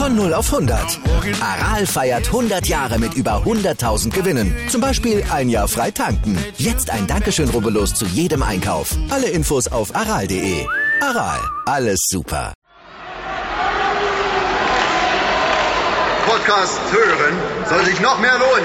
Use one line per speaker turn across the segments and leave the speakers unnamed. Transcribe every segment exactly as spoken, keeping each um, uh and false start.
Von null auf hundert. Aral feiert hundert Jahre mit über hunderttausend Gewinnen. Zum Beispiel ein Jahr frei tanken. Jetzt ein Dankeschön, rubbellos zu jedem Einkauf. Alle Infos auf aral punkt de. Aral, alles super.
Podcast hören soll sich noch mehr lohnen.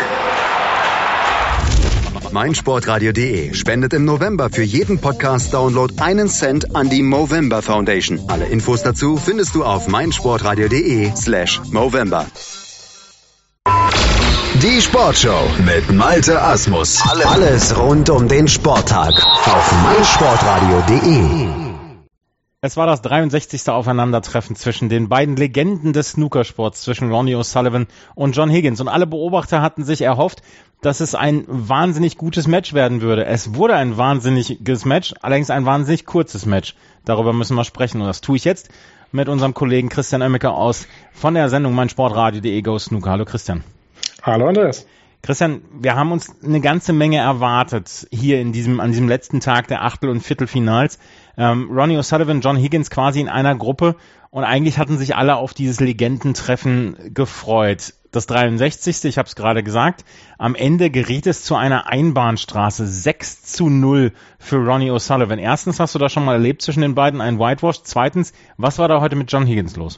meinsportradio punkt de spendet im November für jeden Podcast-Download einen Cent an die Movember Foundation. Alle Infos dazu findest du auf meinsportradio punkt de slash Movember. Die Sportshow mit Malte Asmus. Alles rund um den Sporttag auf meinsportradio punkt de.
Es war das dreiundsechzigste Aufeinandertreffen zwischen den beiden Legenden des Snookersports, zwischen Ronnie O'Sullivan und John Higgins. Und alle Beobachter hatten sich erhofft, dass es ein wahnsinnig gutes Match werden würde. Es wurde ein wahnsinniges Match, allerdings ein wahnsinnig kurzes Match. Darüber müssen wir sprechen und das tue ich jetzt mit unserem Kollegen Christian Oemmeke aus von der Sendung meinsportradio punkt de Go Snooker. Hallo Christian.
Hallo Andreas.
Christian, wir haben uns eine ganze Menge erwartet hier in diesem, an diesem letzten Tag der Achtel- und Viertelfinals. Ähm, Ronnie O'Sullivan, John Higgins quasi in einer Gruppe und eigentlich hatten sich alle auf dieses Legendentreffen gefreut. Das dreiundsechzigste, ich habe es gerade gesagt, am Ende geriet es zu einer Einbahnstraße, sechs zu null für Ronnie O'Sullivan. Erstens, hast du da schon mal erlebt zwischen den beiden, ein Whitewash. Zweitens, was war da heute mit John Higgins los?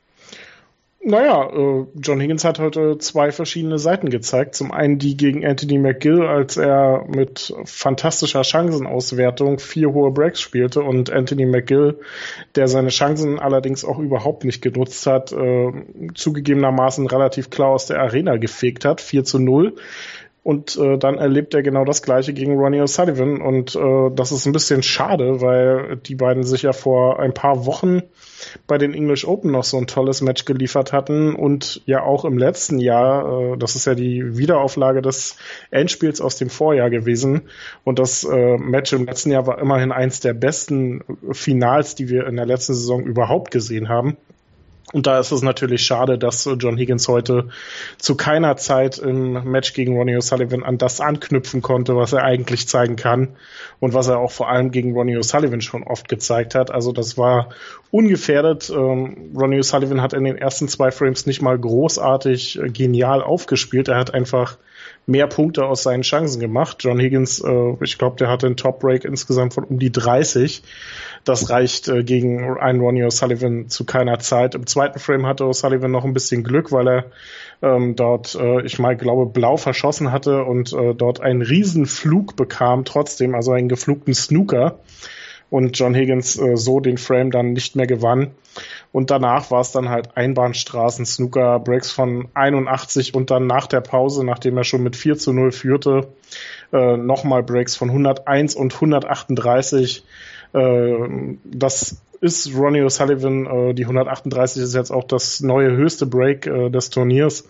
Naja, äh, John Higgins hat heute zwei verschiedene Seiten gezeigt. Zum einen die gegen Anthony McGill, als er mit fantastischer Chancenauswertung vier hohe Breaks spielte und Anthony McGill, der seine Chancen allerdings auch überhaupt nicht genutzt hat, äh, zugegebenermaßen relativ klar aus der Arena gefegt hat, vier zu null. Und äh, dann erlebt er genau das Gleiche gegen Ronnie O'Sullivan. Und äh, das ist ein bisschen schade, weil die beiden sich ja vor ein paar Wochen bei den English Open noch so ein tolles Match geliefert hatten. Und ja auch im letzten Jahr, äh, das ist ja die Wiederauflage des Endspiels aus dem Vorjahr gewesen. Und das äh, Match im letzten Jahr war immerhin eins der besten Finals, die wir in der letzten Saison überhaupt gesehen haben. Und da ist es natürlich schade, dass John Higgins heute zu keiner Zeit im Match gegen Ronnie O'Sullivan an das anknüpfen konnte, was er eigentlich zeigen kann und was er auch vor allem gegen Ronnie O'Sullivan schon oft gezeigt hat. Also das war ungefährdet. Ähm, Ronnie O'Sullivan hat in den ersten zwei Frames nicht mal großartig äh, genial aufgespielt. Er hat einfach mehr Punkte aus seinen Chancen gemacht. John Higgins, äh, ich glaube, der hatte einen Top-Break insgesamt von um die dreißig. Das reicht äh, gegen einen Ronnie O'Sullivan zu keiner Zeit. Im zweiten Frame hatte O'Sullivan noch ein bisschen Glück, weil er ähm, dort, äh, ich mal glaube, blau verschossen hatte und äh, dort einen riesen Flug bekam trotzdem, also einen geflugten Snooker. Und John Higgins äh, so den Frame dann nicht mehr gewann. Und danach war es dann halt Einbahnstraßen, Snooker, Breaks von einundachtzig und dann nach der Pause, nachdem er schon mit vier zu null führte, äh, nochmal Breaks von hunderteins und hundertachtunddreißig. Äh, das ist Ronnie O'Sullivan, äh, die hundertachtunddreißig ist jetzt auch das neue höchste Break äh, des Turniers.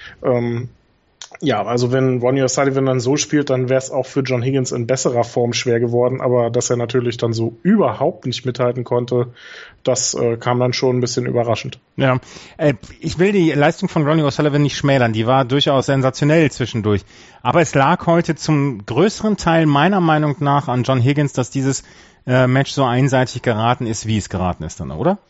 Ähm, Ja, also wenn Ronnie O'Sullivan dann so spielt, dann wäre es auch für John Higgins in besserer Form schwer geworden, aber dass er natürlich dann so überhaupt nicht mithalten konnte, das äh, kam dann schon ein bisschen überraschend.
Ja, äh, ich will die Leistung von Ronnie O'Sullivan nicht schmälern, die war durchaus sensationell zwischendurch, aber es lag heute zum größeren Teil meiner Meinung nach an John Higgins, dass dieses äh, Match so einseitig geraten ist, wie es geraten ist dann, oder?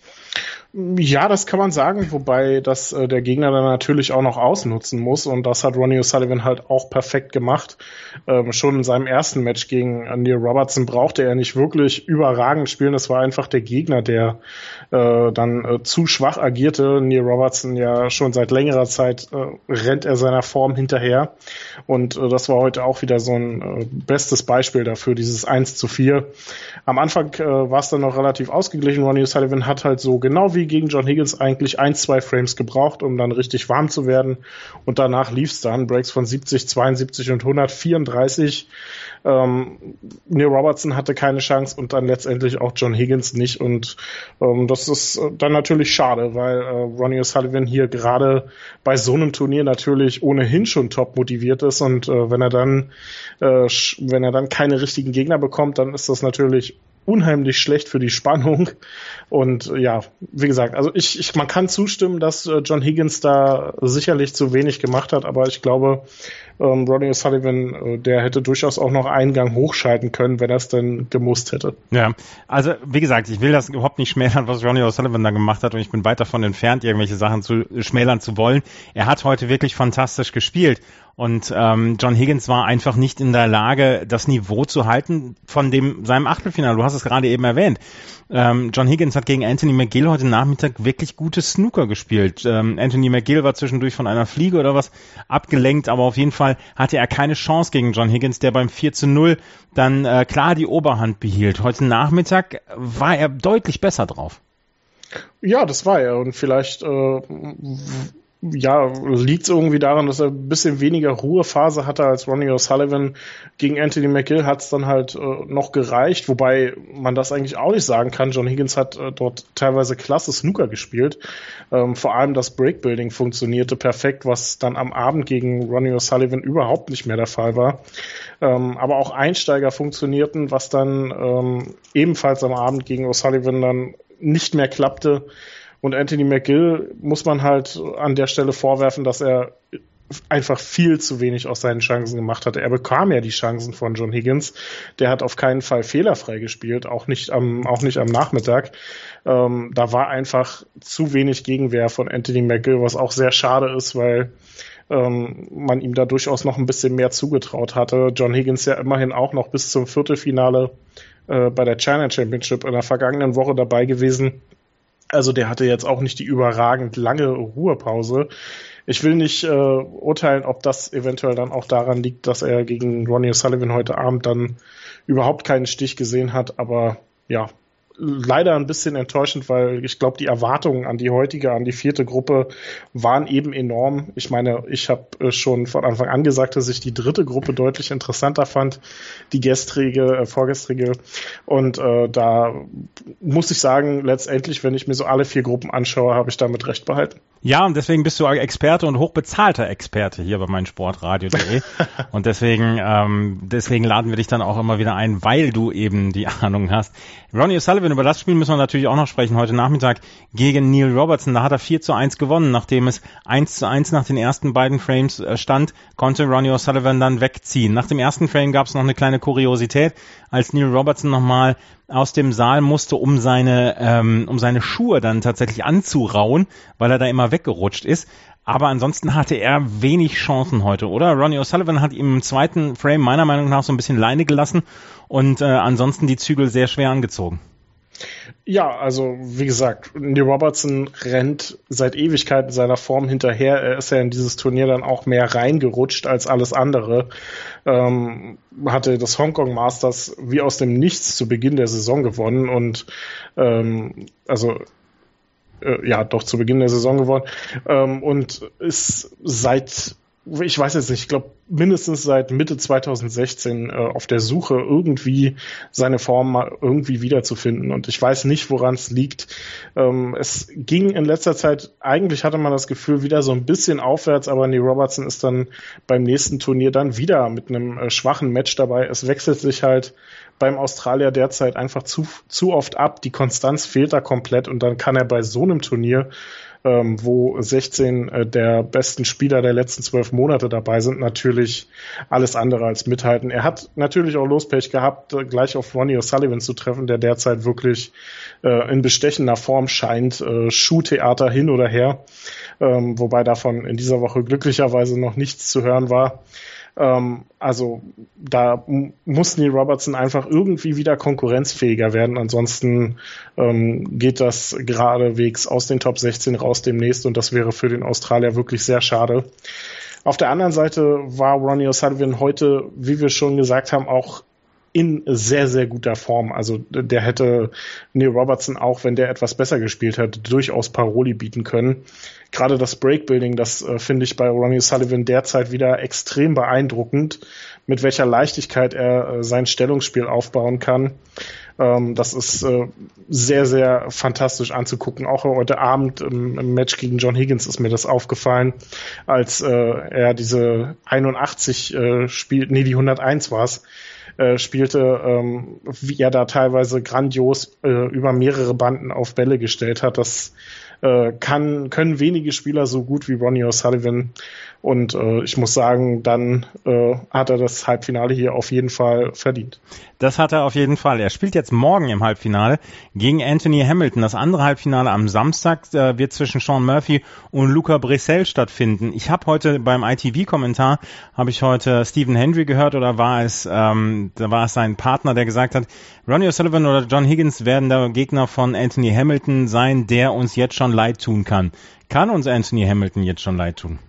Ja, das kann man sagen, wobei das äh, der Gegner dann natürlich auch noch ausnutzen muss und das hat Ronnie O'Sullivan halt auch perfekt gemacht. Ähm, schon in seinem ersten Match gegen Neil Robertson brauchte er nicht wirklich überragend spielen, das war einfach der Gegner, der äh, dann äh, zu schwach agierte. Neil Robertson ja schon seit längerer Zeit äh, rennt er seiner Form hinterher und äh, das war heute auch wieder so ein äh, bestes Beispiel dafür, dieses eins zu vier. Am Anfang äh, war es dann noch relativ ausgeglichen, Ronnie O'Sullivan hat halt so genau wie gegen John Higgins eigentlich ein, zwei Frames gebraucht, um dann richtig warm zu werden. Und danach lief es dann. Breaks von siebzig, zweiundsiebzig und hundertvierunddreißig. Ähm, Neil Robertson hatte keine Chance und dann letztendlich auch John Higgins nicht. Und ähm, das ist dann natürlich schade, weil äh, Ronnie O'Sullivan hier gerade bei so einem Turnier natürlich ohnehin schon top motiviert ist. Und äh, wenn er dann, äh, wenn er dann keine richtigen Gegner bekommt, dann ist das natürlich unheimlich schlecht für die Spannung und ja, wie gesagt, also ich, ich man kann zustimmen, dass John Higgins da sicherlich zu wenig gemacht hat, aber ich glaube, ähm, Ronnie O'Sullivan, äh, der hätte durchaus auch noch einen Gang hochschalten können, wenn er es denn gemusst hätte.
Ja, also wie gesagt, ich will das überhaupt nicht schmälern, was Ronnie O'Sullivan da gemacht hat, und ich bin weit davon entfernt, irgendwelche Sachen zu schmälern zu wollen. Er hat heute wirklich fantastisch gespielt. Und ähm, John Higgins war einfach nicht in der Lage, das Niveau zu halten von dem seinem Achtelfinale. Du hast es gerade eben erwähnt. Ähm, John Higgins hat gegen Anthony McGill heute Nachmittag wirklich gutes Snooker gespielt. Ähm, Anthony McGill war zwischendurch von einer Fliege oder was abgelenkt, aber auf jeden Fall hatte er keine Chance gegen John Higgins, der beim vier zu null dann äh, klar die Oberhand behielt. Heute Nachmittag war er deutlich besser drauf.
Ja, das war er. Und vielleicht äh, ja, liegt es irgendwie daran, dass er ein bisschen weniger Ruhephase hatte als Ronnie O'Sullivan. Gegen Anthony McGill hat es dann halt äh, noch gereicht, wobei man das eigentlich auch nicht sagen kann. John Higgins hat äh, dort teilweise klasse Snooker gespielt. Ähm, vor allem das Breakbuilding funktionierte perfekt, was dann am Abend gegen Ronnie O'Sullivan überhaupt nicht mehr der Fall war. Ähm, aber auch Einsteiger funktionierten, was dann ähm, ebenfalls am Abend gegen O'Sullivan dann nicht mehr klappte. Und Anthony McGill muss man halt an der Stelle vorwerfen, dass er einfach viel zu wenig aus seinen Chancen gemacht hatte. Er bekam ja die Chancen von John Higgins. Der hat auf keinen Fall fehlerfrei gespielt, auch nicht am, auch nicht am Nachmittag. Ähm, da war einfach zu wenig Gegenwehr von Anthony McGill, was auch sehr schade ist, weil ähm, man ihm da durchaus noch ein bisschen mehr zugetraut hatte. John Higgins ja immerhin auch noch bis zum Viertelfinale äh, bei der China Championship in der vergangenen Woche dabei gewesen. Also der hatte jetzt auch nicht die überragend lange Ruhepause. Ich will nicht äh, urteilen, ob das eventuell dann auch daran liegt, dass er gegen Ronnie O'Sullivan heute Abend dann überhaupt keinen Stich gesehen hat. Aber ja, leider ein bisschen enttäuschend, weil ich glaube, die Erwartungen an die heutige, an die vierte Gruppe waren eben enorm. Ich meine, ich habe schon von Anfang an gesagt, dass ich die dritte Gruppe deutlich interessanter fand, die gestrige, äh, vorgestrige. Und äh, da muss ich sagen, letztendlich, wenn ich mir so alle vier Gruppen anschaue, habe ich damit recht behalten.
Ja, und deswegen bist du Experte und hochbezahlter Experte hier bei meinsportradio punkt de. Und deswegen, ähm, deswegen laden wir dich dann auch immer wieder ein, weil du eben die Ahnung hast. Ronnie O'Sullivan, über das Spiel müssen wir natürlich auch noch sprechen. Heute Nachmittag gegen Neil Robertson. Da hat er vier zu eins gewonnen. Nachdem es eins zu eins nach den ersten beiden Frames stand, konnte Ronnie O'Sullivan dann wegziehen. Nach dem ersten Frame gab es noch eine kleine Kuriosität, als Neil Robertson nochmal aus dem Saal musste, um seine, ähm, um seine Schuhe dann tatsächlich anzurauen, weil er da immer weggerutscht ist. Aber ansonsten hatte er wenig Chancen heute, oder? Ronnie O'Sullivan hat ihm im zweiten Frame meiner Meinung nach so ein bisschen Leine gelassen und äh, ansonsten die Zügel sehr schwer angezogen.
Ja, also wie gesagt, Neil Robertson rennt seit Ewigkeiten seiner Form hinterher. Er ist ja in dieses Turnier dann auch mehr reingerutscht als alles andere. Ähm, hatte das Hongkong Masters wie aus dem Nichts zu Beginn der Saison gewonnen und ähm, also äh, ja, doch zu Beginn der Saison gewonnen ähm, und ist seit ich weiß jetzt nicht, ich glaube mindestens seit Mitte zwanzig sechzehn äh, auf der Suche, irgendwie seine Form mal irgendwie wiederzufinden. Und ich weiß nicht, woran es liegt. Ähm, es ging in letzter Zeit, eigentlich hatte man das Gefühl, wieder so ein bisschen aufwärts, aber Neil Robertson ist dann beim nächsten Turnier dann wieder mit einem äh, schwachen Match dabei. Es wechselt sich halt beim Australier derzeit einfach zu, zu oft ab. Die Konstanz fehlt da komplett und dann kann er bei so einem Turnier, Ähm, wo sechzehn äh, der besten Spieler der letzten zwölf Monate dabei sind, natürlich alles andere als mithalten. Er hat natürlich auch Lospech gehabt, äh, gleich auf Ronnie O'Sullivan zu treffen, der derzeit wirklich äh, in bestechender Form scheint, äh, Schuhtheater hin oder her, ähm, wobei davon in dieser Woche glücklicherweise noch nichts zu hören war. Ähm, also da m- muss Neil Robertson einfach irgendwie wieder konkurrenzfähiger werden. Ansonsten ähm, geht das geradewegs aus den Top sechzehn raus demnächst und das wäre für den Australier wirklich sehr schade. Auf der anderen Seite war Ronnie O'Sullivan heute, wie wir schon gesagt haben, auch in sehr, sehr guter Form. Also der hätte Neil Robertson, auch wenn der etwas besser gespielt hat, durchaus Paroli bieten können. Gerade das Breakbuilding, das äh, finde ich bei Ronnie O'Sullivan derzeit wieder extrem beeindruckend, mit welcher Leichtigkeit er äh, sein Stellungsspiel aufbauen kann. Ähm, das ist äh, sehr, sehr fantastisch anzugucken. Auch heute Abend im, im Match gegen John Higgins ist mir das aufgefallen, als äh, er diese einundachtzig äh, spielt, nee, die hunderteins war es, äh, spielte, ähm, wie er da teilweise grandios äh, über mehrere Banden auf Bälle gestellt hat. Das äh, kann können wenige Spieler so gut wie Ronnie O'Sullivan. Und äh, ich muss sagen, dann äh, hat er das Halbfinale hier auf jeden Fall verdient.
Das hat er auf jeden Fall. Er spielt jetzt morgen im Halbfinale gegen Anthony Hamilton. Das andere Halbfinale am Samstag äh, wird zwischen Sean Murphy und Luca Brissell stattfinden. Ich habe heute beim I T V-Kommentar, habe ich heute Stephen Hendry gehört, oder war es, ähm, da war es sein Partner, der gesagt hat, Ronnie O'Sullivan oder John Higgins werden der Gegner von Anthony Hamilton sein, der uns jetzt schon leid tun kann. Kann uns Anthony Hamilton jetzt schon leid tun?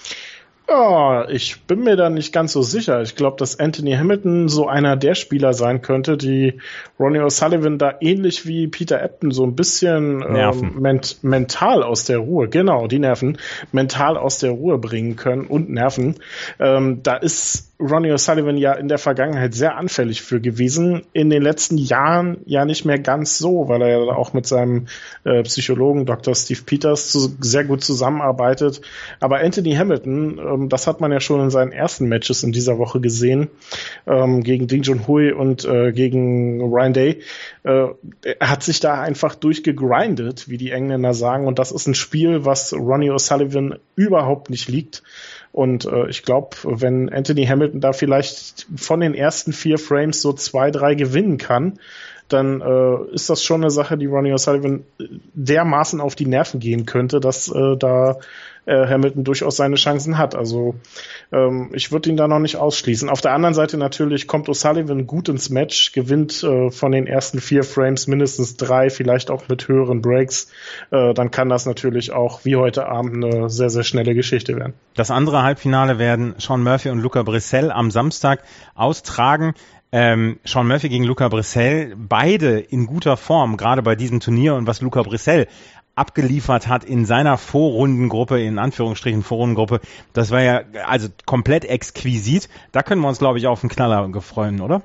Ja, ich bin mir da nicht ganz so sicher. Ich glaube, dass Anthony Hamilton so einer der Spieler sein könnte, die Ronnie O'Sullivan da ähnlich wie Peter Ebdon so ein bisschen ähm, ment- mental aus der Ruhe, genau, die Nerven, mental aus der Ruhe bringen können und Nerven. Ähm, da ist Ronnie O'Sullivan ja in der Vergangenheit sehr anfällig für gewesen. In den letzten Jahren ja nicht mehr ganz so, weil er ja auch mit seinem äh, Psychologen Doktor Steve Peters zu, sehr gut zusammenarbeitet. Aber Anthony Hamilton, ähm, das hat man ja schon in seinen ersten Matches in dieser Woche gesehen, ähm, gegen Ding Junhui und äh, gegen Ryan Day. Äh, er hat sich da einfach durchgegrindet, wie die Engländer sagen. Und das ist ein Spiel, was Ronnie O'Sullivan überhaupt nicht liegt. Und äh, ich glaube, wenn Anthony Hamilton da vielleicht von den ersten vier Frames so zwei, drei gewinnen kann, dann äh, ist das schon eine Sache, die Ronnie O'Sullivan dermaßen auf die Nerven gehen könnte, dass äh, da äh, Hamilton durchaus seine Chancen hat. Also ähm, ich würde ihn da noch nicht ausschließen. Auf der anderen Seite natürlich kommt O'Sullivan gut ins Match, gewinnt äh, von den ersten vier Frames mindestens drei, vielleicht auch mit höheren Breaks. Äh, dann kann das natürlich auch wie heute Abend eine sehr, sehr schnelle Geschichte werden.
Das andere Halbfinale werden Sean Murphy und Luca Brissell am Samstag austragen. Ähm, Sean Murphy gegen Luca Brissell, beide in guter Form, gerade bei diesem Turnier, und was Luca Brissell abgeliefert hat in seiner Vorrundengruppe, in Anführungsstrichen Vorrundengruppe, das war ja also komplett exquisit. Da können wir uns, glaube ich, auf einen Knaller freuen, oder?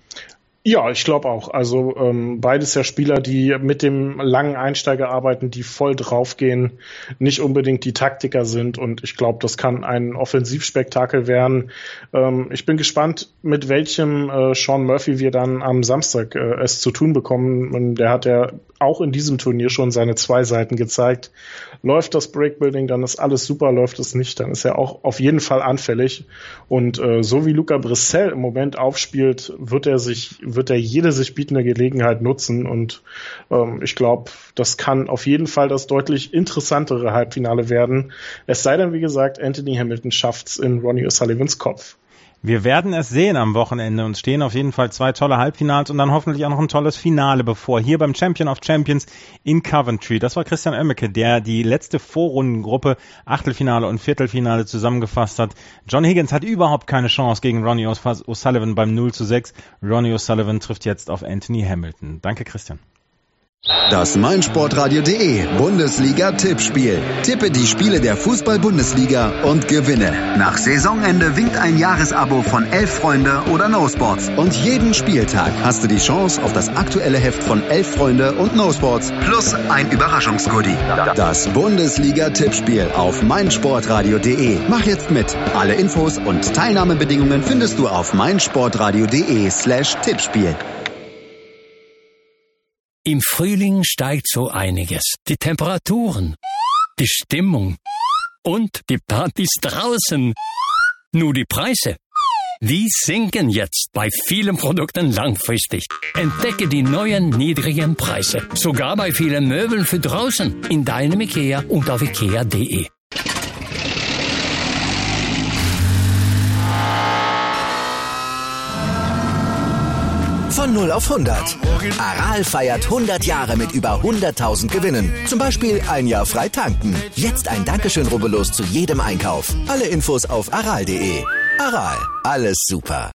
Ja, ich glaube auch. Also ähm, beides ja Spieler, die mit dem langen Einsteiger arbeiten, die voll draufgehen, nicht unbedingt die Taktiker sind, und ich glaube, das kann ein Offensivspektakel werden. Ähm, ich bin gespannt, mit welchem äh, Sean Murphy wir dann am Samstag äh, es zu tun bekommen. Und der hat ja auch in diesem Turnier schon seine zwei Seiten gezeigt. Läuft das Breakbuilding, dann ist alles super, läuft es nicht, dann ist er auch auf jeden Fall anfällig. Und äh, so wie Luca Brissell im Moment aufspielt, wird er sich wird er jede sich bietende Gelegenheit nutzen, und ähm, ich glaube, das kann auf jeden Fall das deutlich interessantere Halbfinale werden. Es sei denn, wie gesagt, Anthony Hamilton schafft's in Ronnie O'Sullivans Kopf.
Wir werden es sehen am Wochenende. Uns stehen auf jeden Fall zwei tolle Halbfinals und dann hoffentlich auch noch ein tolles Finale bevor. Hier beim Champion of Champions in Coventry. Das war Christian Oemmeke, der die letzte Vorrundengruppe, Achtelfinale und Viertelfinale zusammengefasst hat. John Higgins hat überhaupt keine Chance gegen Ronnie O'Sullivan beim null zu sechs. Ronnie O'Sullivan trifft jetzt auf Anthony Hamilton. Danke, Christian.
Das meinsportradio.de Bundesliga-Tippspiel. Tippe die Spiele der Fußball-Bundesliga und gewinne. Nach Saisonende winkt ein Jahresabo von Elf Freunde oder No Sports. Und jeden Spieltag hast du die Chance auf das aktuelle Heft von Elf Freunde und No Sports plus ein Überraschungsgoodie. Das Bundesliga-Tippspiel auf meinsportradio.de. Mach jetzt mit. Alle Infos und Teilnahmebedingungen findest du auf meinsportradio.de slash Tippspiel.
Im Frühling steigt so einiges. Die Temperaturen, die Stimmung und die Partys draußen. Nur die Preise, die sinken jetzt bei vielen Produkten langfristig. Entdecke die neuen niedrigen Preise. Sogar bei vielen Möbeln für draußen. In deinem Ikea und auf ikea punkt de.
Von null auf hundert. Aral feiert hundert Jahre mit über hunderttausend Gewinnen. Zum Beispiel ein Jahr frei tanken. Jetzt ein Dankeschön, rubbellos zu jedem Einkauf. Alle Infos auf aral punkt de. Aral, alles super.